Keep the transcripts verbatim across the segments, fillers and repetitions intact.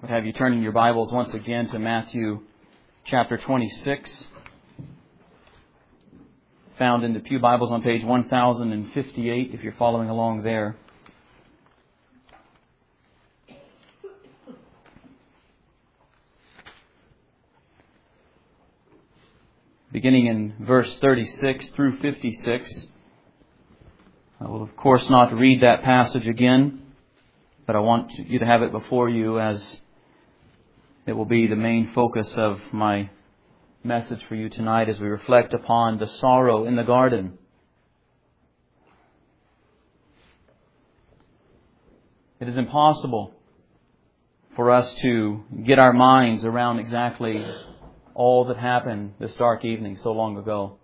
I would have you turn in your Bibles once again to Matthew chapter twenty-six, found in the Pew Bibles on page one thousand fifty-eight, if you're following along there. Beginning in verse thirty-six through fifty-six. I will, of course, not read that passage again, but I want you to have it before you as it will be the main focus of my message for you tonight as we reflect upon the sorrow in the garden. It is impossible for us to get our minds around exactly all that happened this dark evening so long ago.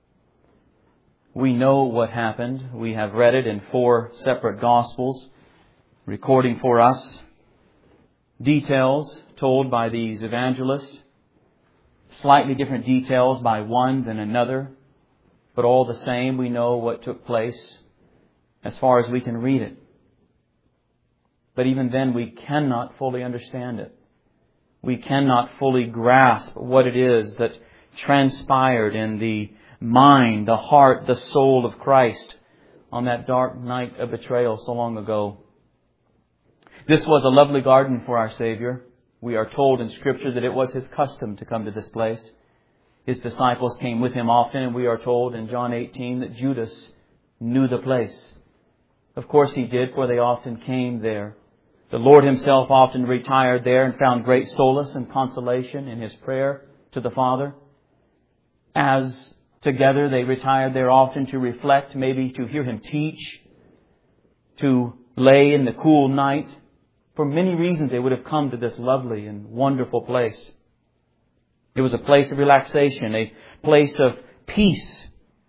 We know what happened. We have read it in four separate Gospels, recording for us details told by these evangelists, slightly different details by one than another, but all the same, we know what took place as far as we can read it. But even then, we cannot fully understand it. We cannot fully grasp what it is that transpired in the mind, the heart, the soul of Christ on that dark night of betrayal so long ago. This was a lovely garden for our Savior. We are told in Scripture that it was His custom to come to this place. His disciples came with Him often, and we are told in John eighteen that Judas knew the place. Of course he did, for they often came there. The Lord Himself often retired there and found great solace and consolation in His prayer to the Father. As together they retired there often to reflect, maybe to hear Him teach, to lay in the cool night. For many reasons they would have come to this lovely and wonderful place. It was a place of relaxation, a place of peace.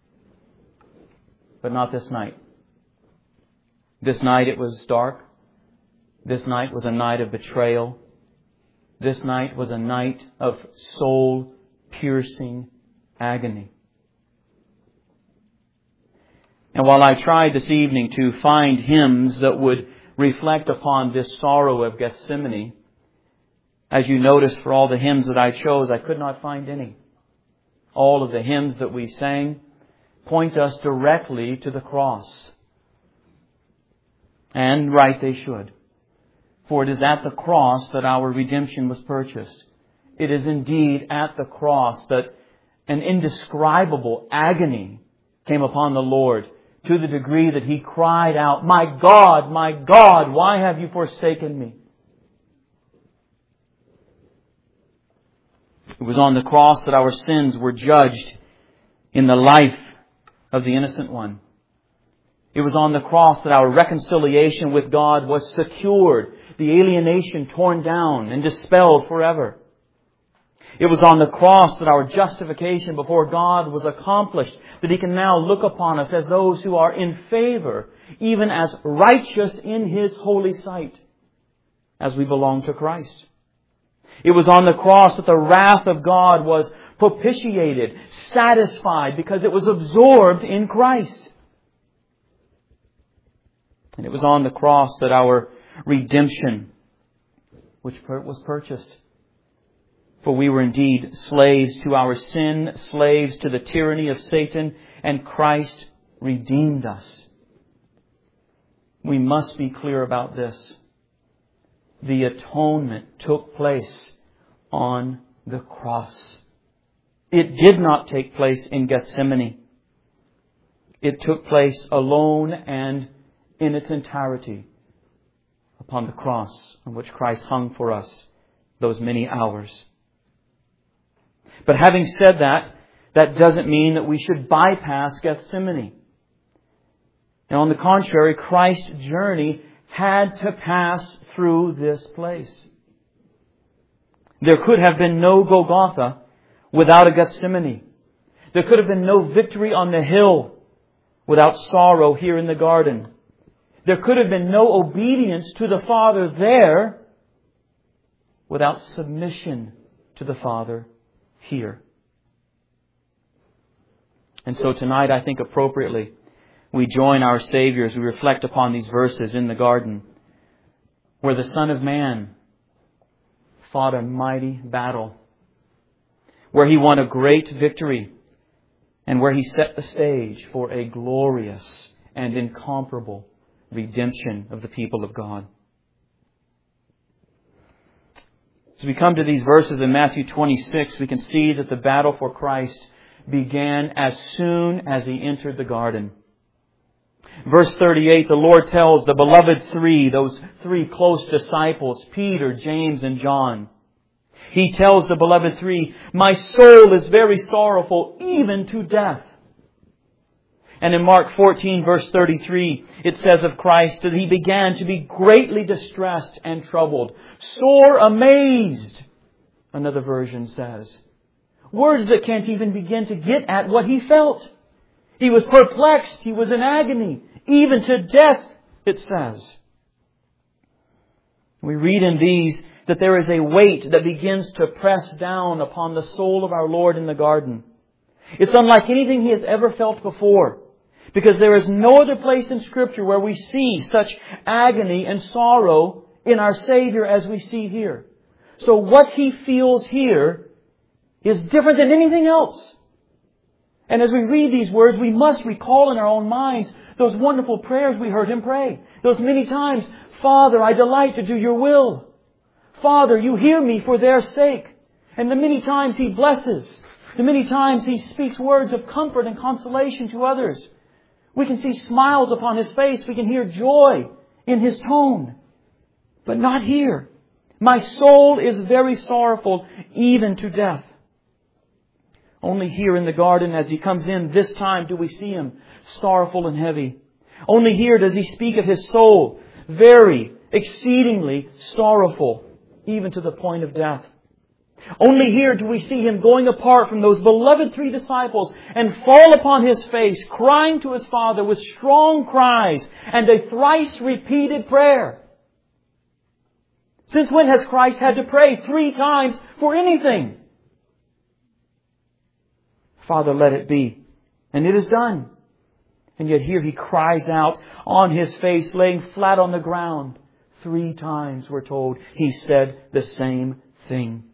But not this night. This night it was dark. This night was a night of betrayal. This night was a night of soul-piercing agony. And while I tried this evening to find hymns that would reflect upon this sorrow of Gethsemane, as you notice, for all the hymns that I chose, I could not find any. All of the hymns that we sang point us directly to the cross. And right they should. For it is at the cross that our redemption was purchased. It is indeed at the cross that an indescribable agony came upon the Lord, to the degree that He cried out, "My God, my God, why have you forsaken me?" It was on the cross that our sins were judged in the life of the innocent one. It was on the cross that our reconciliation with God was secured, the alienation torn down and dispelled forever. It was on the cross that our justification before God was accomplished, that He can now look upon us as those who are in favor, even as righteous in His holy sight, as we belong to Christ. It was on the cross that the wrath of God was propitiated, satisfied, because it was absorbed in Christ. And it was on the cross that our redemption, which was purchased. For we were indeed slaves to our sin, slaves to the tyranny of Satan, and Christ redeemed us. We must be clear about this. The atonement took place on the cross. It did not take place in Gethsemane. It took place alone and in its entirety upon the cross on which Christ hung for us those many hours. But having said that, that doesn't mean that we should bypass Gethsemane. And on the contrary, Christ's journey had to pass through this place. There could have been no Golgotha without a Gethsemane. There could have been no victory on the hill without sorrow here in the garden. There could have been no obedience to the Father there without submission to the Father here. And so tonight, I think appropriately, we join our Savior as we reflect upon these verses in the garden, where the Son of Man fought a mighty battle, where He won a great victory, and where He set the stage for a glorious and incomparable redemption of the people of God. As we come to these verses in Matthew twenty-six, we can see that the battle for Christ began as soon as He entered the garden. Verse thirty-eight, the Lord tells the beloved three, those three close disciples, Peter, James, and John. He tells the beloved three, "My soul is very sorrowful, even to death." And in Mark fourteen, verse thirty-three, it says of Christ that He began to be greatly distressed and troubled, sore amazed, another version says. Words that can't even begin to get at what He felt. He was perplexed. He was in agony. Even to death, it says. We read in these that there is a weight that begins to press down upon the soul of our Lord in the garden. It's unlike anything He has ever felt before, because there is no other place in Scripture where we see such agony and sorrow in our Savior as we see here. So what He feels here is different than anything else. And as we read these words, we must recall in our own minds those wonderful prayers we heard Him pray. Those many times, "Father, I delight to do Your will. Father, You hear me for their sake." And the many times He blesses. The many times He speaks words of comfort and consolation to others. We can see smiles upon His face. We can hear joy in His tone. But not here. "My soul is very sorrowful, even to death." Only here in the garden, as He comes in this time, do we see Him sorrowful and heavy. Only here does He speak of His soul, very, exceedingly sorrowful, even to the point of death. Only here do we see Him going apart from those beloved three disciples and fall upon His face, crying to His Father with strong cries and a thrice repeated prayer. Since when has Christ had to pray three times for anything? "Father, let it be." And it is done. And yet here He cries out on His face, laying flat on the ground. Three times, we're told, He said the same thing.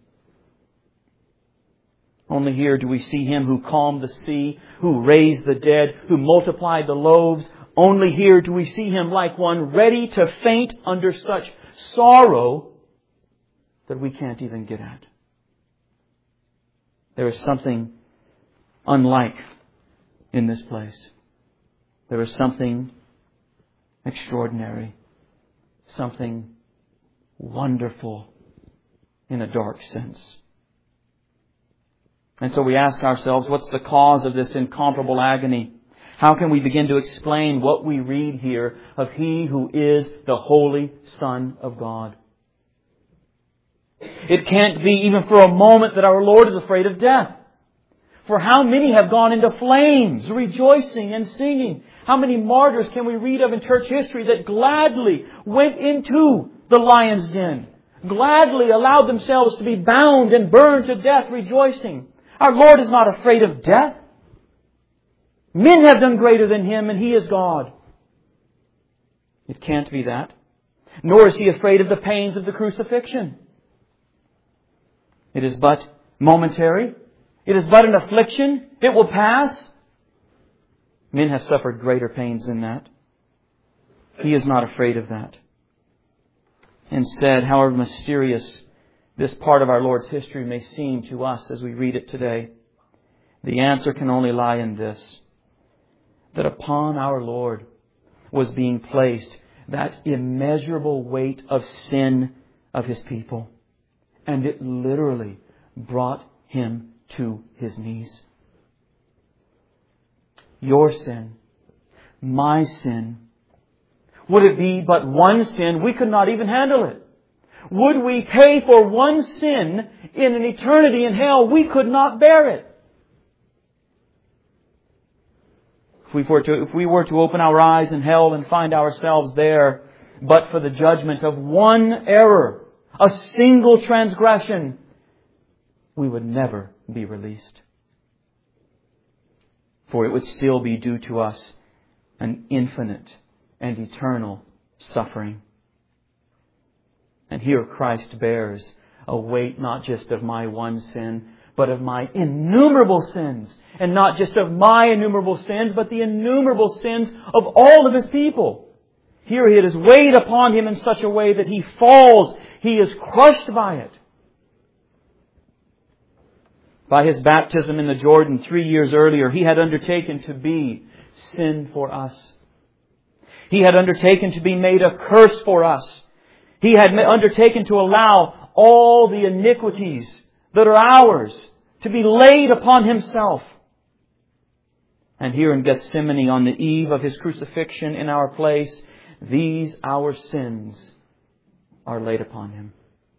Only here do we see Him who calmed the sea, who raised the dead, who multiplied the loaves. Only here do we see Him like one ready to faint under such sorrow that we can't even get at. There is something unlike in this place. There is something extraordinary, something wonderful in a dark sense. And so we ask ourselves, what's the cause of this incomparable agony? How can we begin to explain what we read here of He who is the Holy Son of God? It can't be even for a moment that our Lord is afraid of death. For how many have gone into flames, rejoicing and singing? How many martyrs can we read of in church history that gladly went into the lion's den, gladly allowed themselves to be bound and burned to death, rejoicing? Our Lord is not afraid of death. Men have done greater than Him, and He is God. It can't be that. Nor is He afraid of the pains of the crucifixion. It is but momentary. It is but an affliction. It will pass. Men have suffered greater pains than that. He is not afraid of that. Instead, however mysterious this part of our Lord's history may seem to us as we read it today, the answer can only lie in this: that upon our Lord was being placed that immeasurable weight of sin of His people. And it literally brought Him to His knees. Your sin, my sin. Would it be but one sin? We could not even handle it. Would we pay for one sin in an eternity in hell? We could not bear it. If we were to, if we were to open our eyes in hell and find ourselves there, but for the judgment of one error, a single transgression, we would never be released. For it would still be due to us an infinite and eternal suffering. And here Christ bears a weight not just of my one sin, but of my innumerable sins. And not just of my innumerable sins, but the innumerable sins of all of His people. Here it is weighed upon Him in such a way that He falls. He is crushed by it. By His baptism in the Jordan three years earlier, He had undertaken to be sin for us. He had undertaken to be made a curse for us. He had undertaken to allow all the iniquities that are ours to be laid upon Himself. And here in Gethsemane, on the eve of His crucifixion in our place, these our sins are laid upon Him.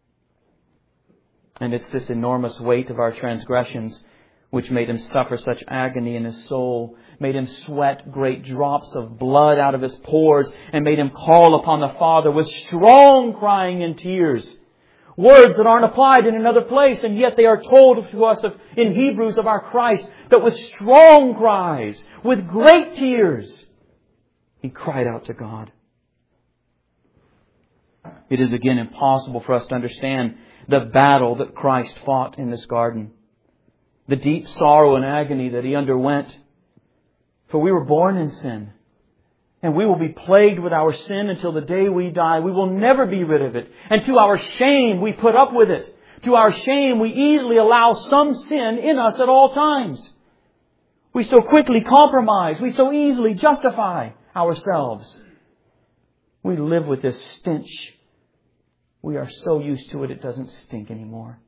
And it's this enormous weight of our transgressions which made Him suffer such agony in His soul, made Him sweat great drops of blood out of His pores, and made Him call upon the Father with strong crying and tears. Words that aren't applied in another place, and yet they are told to us of, in Hebrews of our Christ, that with strong cries, with great tears, He cried out to God. It is again impossible for us to understand the battle that Christ fought in this garden. The deep sorrow and agony that He underwent. For we were born in sin. And we will be plagued with our sin until the day we die. We will never be rid of it. And to our shame, we put up with it. To our shame, we easily allow some sin in us at all times. We so quickly compromise. We so easily justify ourselves. We live with this stench. We are so used to it, it doesn't stink anymore.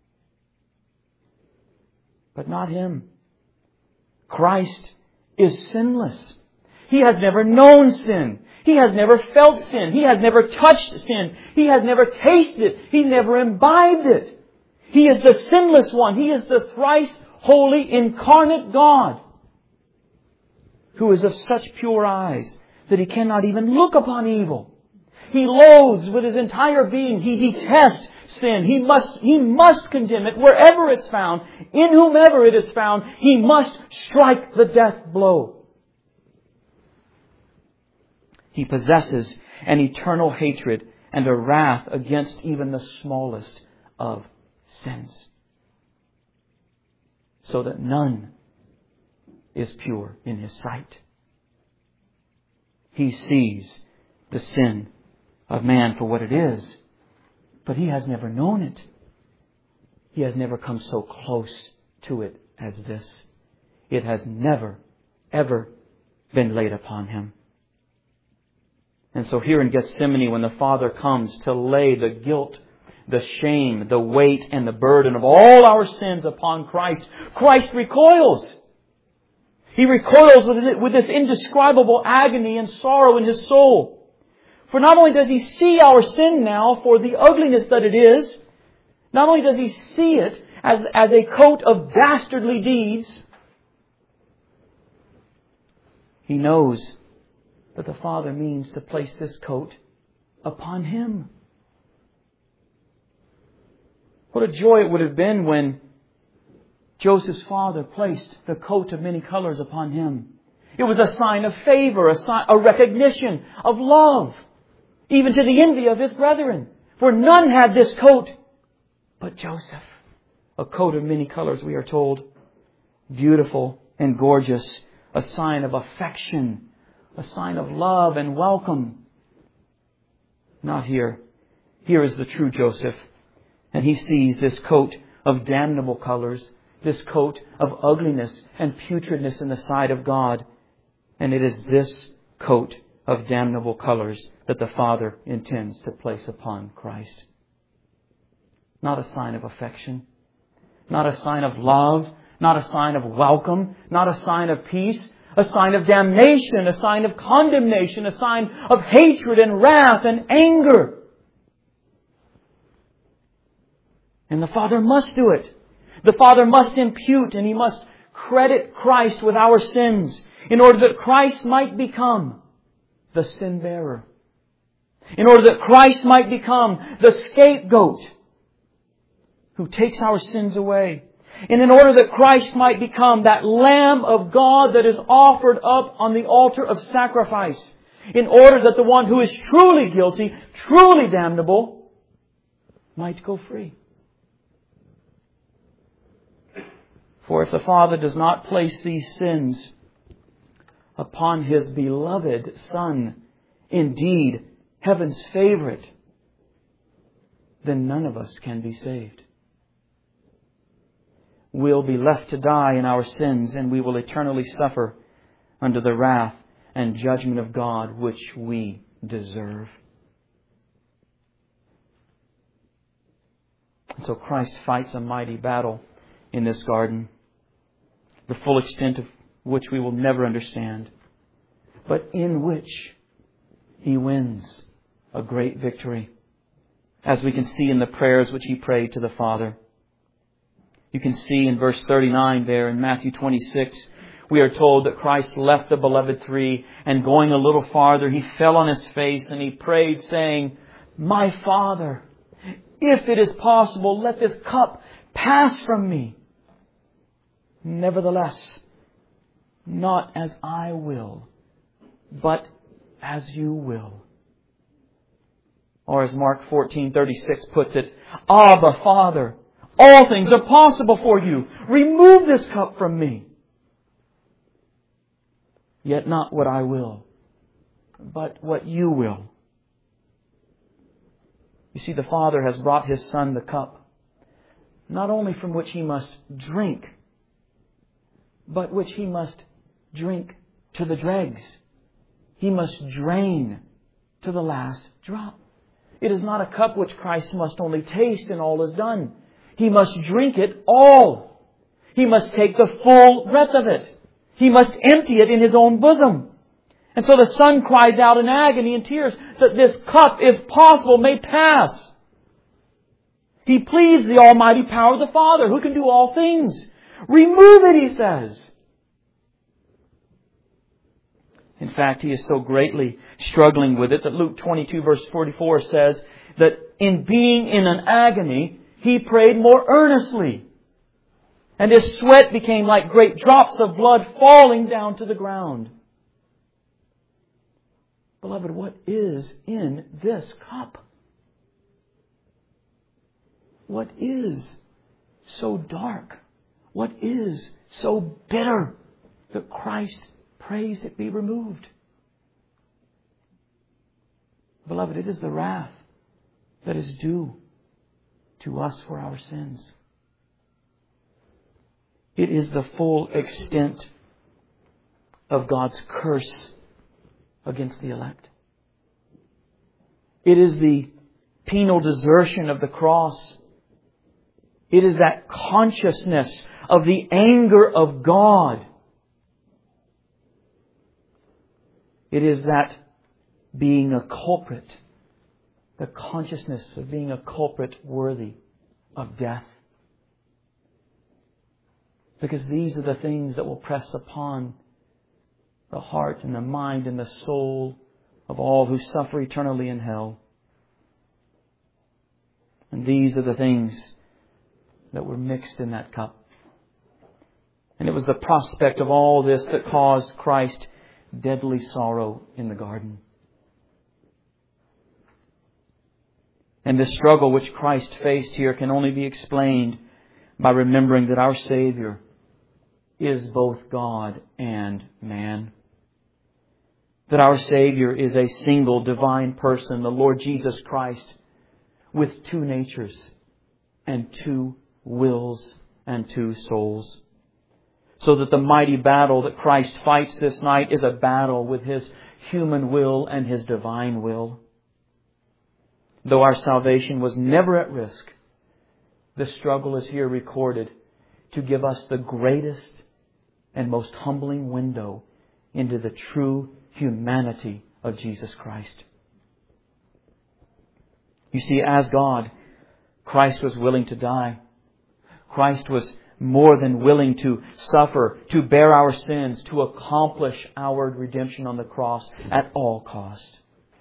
But not Him. Christ is sinless. He has never known sin. He has never felt sin. He has never touched sin. He has never tasted it. He's never imbibed it. He is the sinless one. He is the thrice holy incarnate God, who is of such pure eyes that He cannot even look upon evil. He loathes with His entire being. He detests sin. He must, He must condemn it wherever it's found. In whomever it is found, He must strike the death blow. He possesses an eternal hatred and a wrath against even the smallest of sins, so that none is pure in His sight. He sees the sin of man for what it is, but He has never known it. He has never come so close to it as this. It has never, ever been laid upon Him. And so here in Gethsemane, when the Father comes to lay the guilt, the shame, the weight, and the burden of all our sins upon Christ, Christ recoils. He recoils with, it, with this indescribable agony and sorrow in His soul. For not only does He see our sin now for the ugliness that it is, not only does He see it as, as a coat of dastardly deeds, He knows that the Father means to place this coat upon Him. What a joy it would have been when Joseph's father placed the coat of many colors upon him. It was a sign of favor, a, sign, a recognition of love, even to the envy of his brethren. For none had this coat but Joseph. A coat of many colors, we are told. Beautiful and gorgeous. A sign of affection. A sign of love and welcome. Not here. Here is the true Joseph. And he sees this coat of damnable colors. This coat of ugliness and putridness in the sight of God. And it is this coat of damnable colors that the Father intends to place upon Christ. Not a sign of affection. Not a sign of love. Not a sign of welcome. Not a sign of peace. A sign of damnation. A sign of condemnation. A sign of hatred and wrath and anger. And the Father must do it. The Father must impute and He must credit Christ with our sins in order that Christ might become the sin bearer. In order that Christ might become the scapegoat who takes our sins away. And in order that Christ might become that Lamb of God that is offered up on the altar of sacrifice. In order that the one who is truly guilty, truly damnable, might go free. For if the Father does not place these sins upon His beloved Son, indeed heaven's favorite, then none of us can be saved. We'll be left to die in our sins, and we will eternally suffer under the wrath and judgment of God which we deserve. And so Christ fights a mighty battle in this garden, the full extent of which we will never understand, but in which He wins a great victory, as we can see in the prayers which He prayed to the Father. You can see in verse thirty-nine there in Matthew twenty-six, we are told that Christ left the beloved three, and going a little farther, He fell on His face and He prayed, saying, "My Father, if it is possible, let this cup pass from me. Nevertheless, not as I will, but as You will." Or as Mark fourteen thirty-six puts it, "Abba, Father, all things are possible for You. Remove this cup from me. Yet not what I will, but what You will." You see, the Father has brought His Son the cup, not only from which He must drink, but which He must drink to the dregs. He must drain to the last drop. It is not a cup which Christ must only taste and all is done. He must drink it all. He must take the full breadth of it. He must empty it in His own bosom. And so the Son cries out in agony and tears that this cup, if possible, may pass. He pleads the almighty power of the Father, who can do all things. Remove it, He says. In fact, He is so greatly struggling with it that Luke twenty-two verse forty-four says that in being in an agony, He prayed more earnestly. And His sweat became like great drops of blood falling down to the ground. Beloved, what is in this cup? What is so dark? What is so bitter that Christ prays it be removed? Beloved, it is the wrath that is due to us for our sins. It is the full extent of God's curse against the elect. It is the penal desertion of the cross. It is that consciousness of the anger of God. It is that being a culprit, the consciousness of being a culprit worthy of death. Because these are the things that will press upon the heart and the mind and the soul of all who suffer eternally in hell. And these are the things that were mixed in that cup. And it was the prospect of all this that caused Christ deadly sorrow in the garden. And the struggle which Christ faced here can only be explained by remembering that our Savior is both God and man. That our Savior is a single divine person, the Lord Jesus Christ, with two natures and two wills and two souls. So that the mighty battle that Christ fights this night is a battle with His human will and His divine will. Though our salvation was never at risk, the struggle is here recorded to give us the greatest and most humbling window into the true humanity of Jesus Christ. You see, as God, Christ was willing to die. Christ was more than willing to suffer, to bear our sins, to accomplish our redemption on the cross at all cost.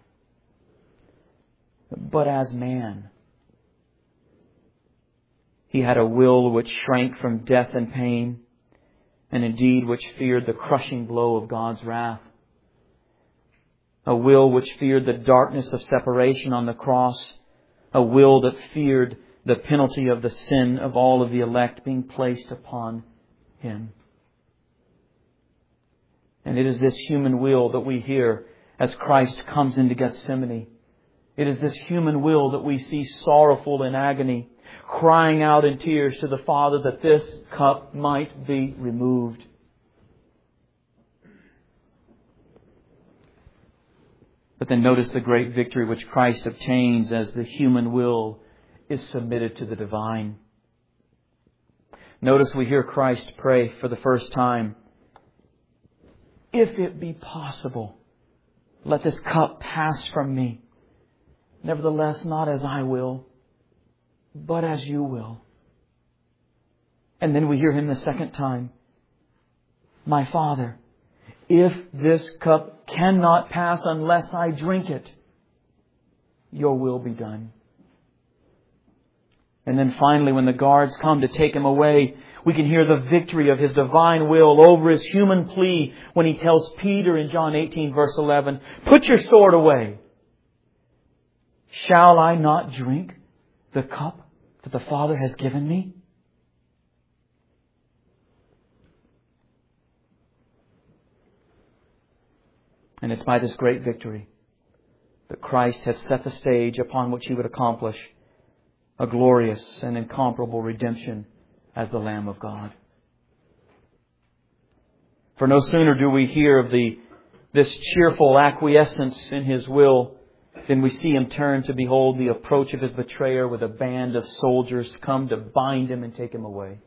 But as man, He had a will which shrank from death and pain, and indeed which feared the crushing blow of God's wrath. A will which feared the darkness of separation on the cross. A will that feared the penalty of the sin of all of the elect being placed upon Him. And it is this human will that we hear as Christ comes into Gethsemane. It is this human will that we see sorrowful in agony, crying out in tears to the Father that this cup might be removed. But then notice the great victory which Christ obtains as the human will is submitted to the divine. Notice we hear Christ pray for the first time, "If it be possible, let this cup pass from me. Nevertheless, not as I will, but as you will." And then we hear Him the second time, "My Father, if this cup cannot pass unless I drink it, your will be done." And then finally, when the guards come to take Him away, we can hear the victory of His divine will over His human plea when He tells Peter in John eighteen verse eleven, "Put your sword away. Shall I not drink the cup that the Father has given me?" And it's by this great victory that Christ has set the stage upon which He would accomplish a glorious and incomparable redemption as the Lamb of God. For no sooner do we hear of the this cheerful acquiescence in His will than we see Him turn to behold the approach of His betrayer with a band of soldiers come to bind Him and take Him away.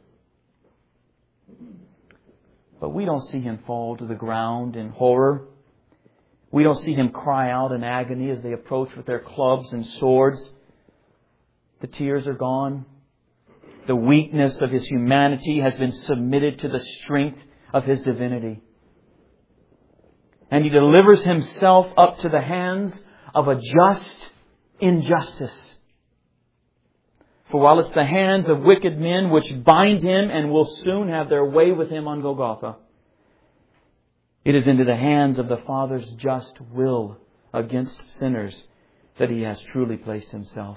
But we don't see Him fall to the ground in horror. We don't see Him cry out in agony as they approach with their clubs and swords. The tears are gone. The weakness of His humanity has been submitted to the strength of His divinity. And He delivers Himself up to the hands of a just injustice. For while it's the hands of wicked men which bind Him and will soon have their way with Him on Golgotha, it is into the hands of the Father's just will against sinners that He has truly placed Himself.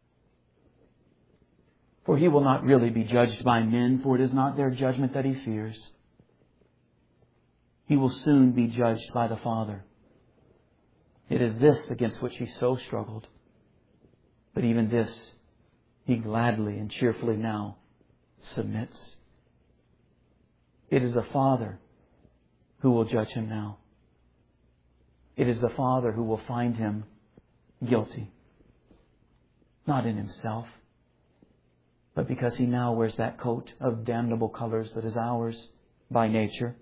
For He will not really be judged by men, for it is not their judgment that He fears. He will soon be judged by the Father. It is this against which He so struggled. But even this He gladly and cheerfully now submits. It is the Father who will judge Him now. It is the Father who will find Him guilty. Not in Himself, but because He now wears that coat of damnable colors that is ours by nature.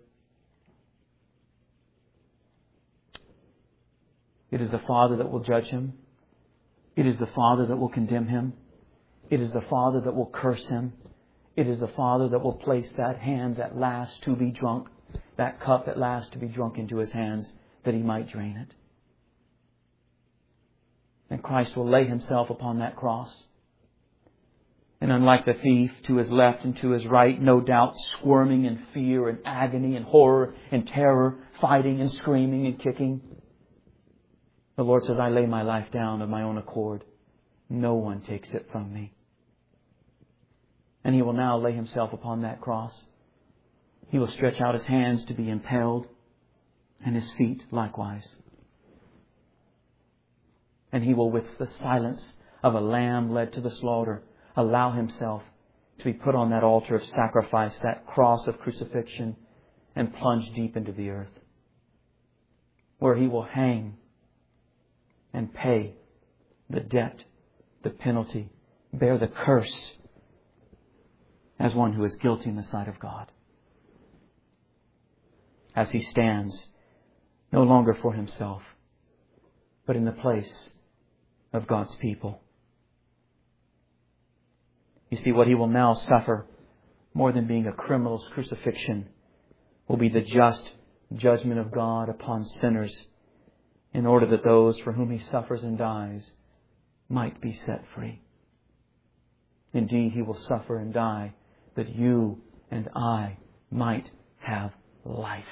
It is the Father that will judge Him. It is the Father that will condemn Him. It is the Father that will curse Him. It is the Father that will place that hands at last to be drunk, that cup at last to be drunk into His hands, that He might drain it. And Christ will lay Himself upon that cross. And unlike the thief, to His left and to His right, no doubt squirming in fear and agony and horror and terror, fighting and screaming and kicking, the Lord says, "I lay my life down of my own accord. No one takes it from me." And He will now lay Himself upon that cross. He will stretch out His hands to be impaled, and His feet likewise. And He will, with the silence of a lamb led to the slaughter, allow Himself to be put on that altar of sacrifice, that cross of crucifixion, and plunge deep into the earth, where He will hang and pay the debt, the penalty, bear the curse as one who is guilty in the sight of God. As He stands, no longer for Himself, but in the place of God's people. You see, what He will now suffer, more than being a criminal's crucifixion, will be the just judgment of God upon sinners, in order that those for whom He suffers and dies might be set free. Indeed, He will suffer and die that you and I might have life.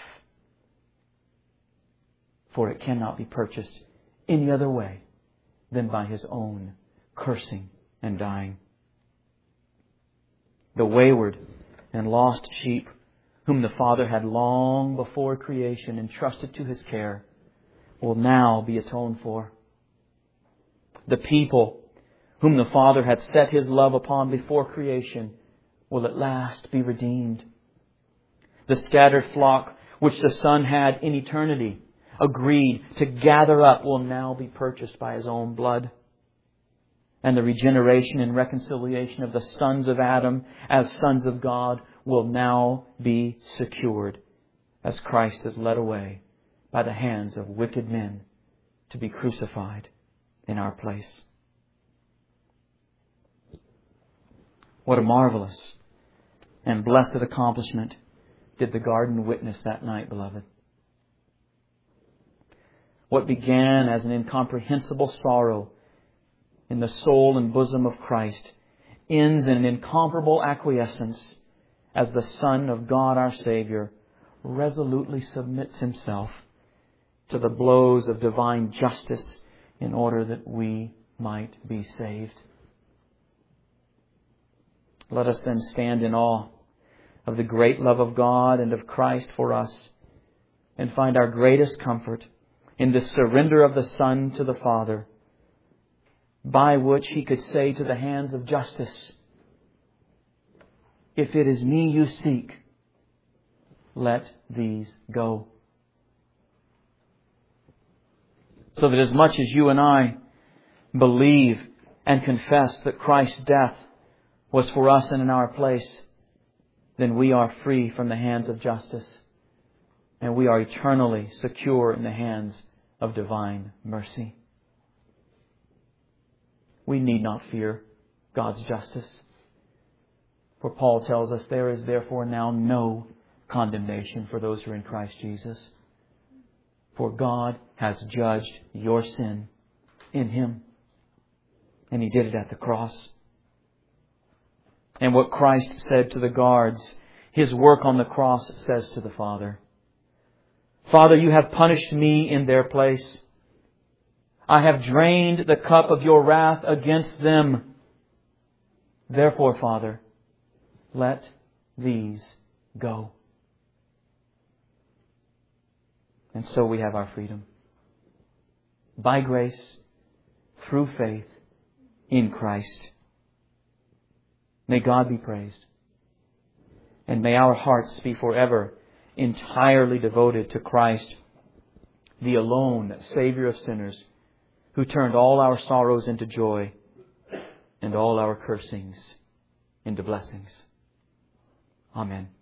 For it cannot be purchased any other way than by His own cursing and dying. The wayward and lost sheep whom the Father had long before creation entrusted to His care, will now be atoned for. The people whom the Father had set His love upon before creation will at last be redeemed. The scattered flock which the Son had in eternity agreed to gather up will now be purchased by His own blood. And the regeneration and reconciliation of the sons of Adam as sons of God will now be secured as Christ is led away by the hands of wicked men to be crucified in our place. What a marvelous and blessed accomplishment did the garden witness that night, beloved. What began as an incomprehensible sorrow in the soul and bosom of Christ ends in an incomparable acquiescence as the Son of God our Savior resolutely submits Himself to the blows of divine justice in order that we might be saved. Let us then stand in awe of the great love of God and of Christ for us, and find our greatest comfort in the surrender of the Son to the Father, by which He could say to the hands of justice, "If it is me you seek, let these go." So that as much as you and I believe and confess that Christ's death was for us and in our place, then we are free from the hands of justice, and we are eternally secure in the hands of divine mercy. We need not fear God's justice. For Paul tells us there is therefore now no condemnation for those who are in Christ Jesus. For God has judged your sin in Him. And He did it at the cross. And what Christ said to the guards, His work on the cross says to the Father, "Father, you have punished me in their place. I have drained the cup of your wrath against them. Therefore, Father, let these go." And so we have our freedom. By grace, through faith, in Christ. May God be praised. And may our hearts be forever entirely devoted to Christ, the alone Savior of sinners, who turned all our sorrows into joy and all our cursings into blessings. Amen.